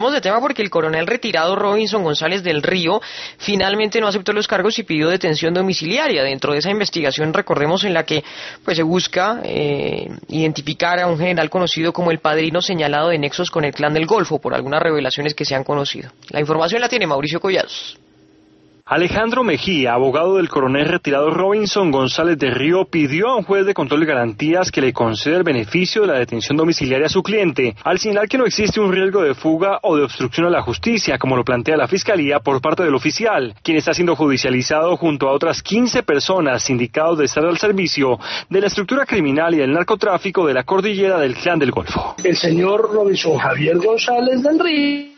De tema porque el coronel retirado Robinson González del Río finalmente no aceptó los cargos y pidió detención domiciliaria. Dentro de esa investigación, recordemos, en la que pues se busca identificar a un general conocido como el Padrino, señalado de nexos con el Clan del Golfo por algunas revelaciones que se han conocido. La información la tiene Mauricio Collados. Alejandro Mejía, abogado del coronel retirado Robinson González del Río, pidió a un juez de control de garantías que le conceda el beneficio de la detención domiciliaria a su cliente, al señalar que no existe un riesgo de fuga o de obstrucción a la justicia, como lo plantea la Fiscalía por parte del oficial, quien está siendo judicializado junto a otras 15 personas indicados de estar al servicio de la estructura criminal y del narcotráfico de la cordillera del Clan del Golfo. El señor Robinson Javier González del Río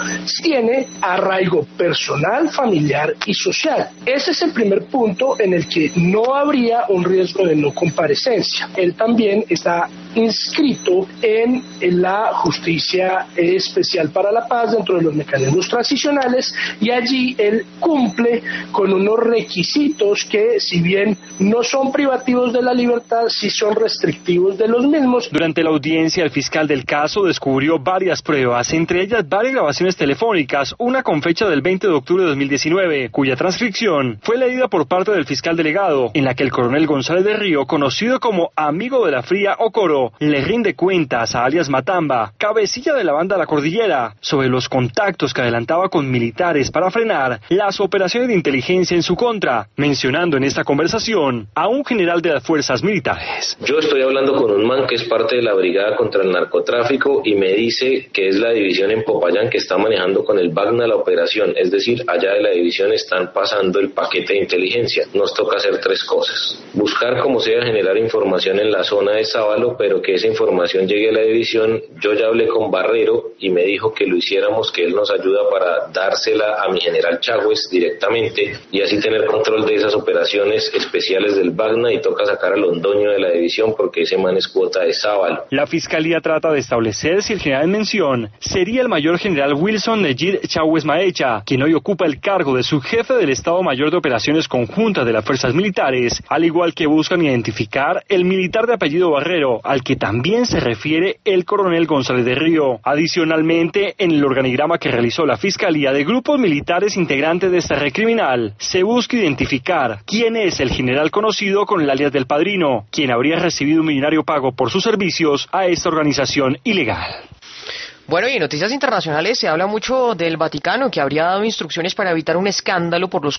tiene arraigo personal, familiar y social. Ese es el primer punto en el que no habría un riesgo de no comparecencia. Él también está inscrito en la Justicia Especial para la Paz dentro de los mecanismos transicionales, y allí él cumple con unos requisitos que, si bien no son privativos de la libertad, sí son restrictivos de los mismos. Durante la audiencia, el fiscal del caso descubrió varias pruebas, entre ellas varias grabaciones telefónicas, una con fecha del 20 de octubre de 2019, cuya transcripción fue leída por parte del fiscal delegado, en la que el coronel González del Río, conocido como amigo de la Fría o Coro, le rinde cuentas a alias Matamba, cabecilla de la banda La Cordillera, sobre los contactos que adelantaba con militares para frenar las operaciones de inteligencia en su contra, mencionando en esta conversación a un general de las fuerzas militares. Yo estoy hablando con un man que es parte de la Brigada contra el Narcotráfico y me dice que es la división en Popayán que está manejando con el Bagna la operación, es decir, allá de la división están pasando el paquete de inteligencia. Nos toca hacer tres cosas: buscar como sea generar información en la zona de Sábalo, pero que esa información llegue a la división. Yo ya hablé con Barrero y me dijo que lo hiciéramos, que él nos ayuda para dársela a mi general Chagües directamente y así tener control de esas operaciones especiales del Bagna, y toca sacar a Londoño de la división porque ese man es cuota de Sábalo. La Fiscalía trata de establecer si el general en mención sería el mayor general Wilson Negir Chagües Maecha, quien hoy ocupa el cargo de subjefe del Estado Mayor de Operaciones Conjuntas de las Fuerzas Militares, al igual que buscan identificar el militar de apellido Barrero, al que también se refiere el coronel González del Río. Adicionalmente, en el organigrama que realizó la Fiscalía de grupos militares integrantes de esta red criminal, se busca identificar quién es el general conocido con el alias del Padrino, quien habría recibido un millonario pago por sus servicios a esta organización ilegal. Bueno, y en noticias internacionales se habla mucho del Vaticano, que habría dado instrucciones para evitar un escándalo por los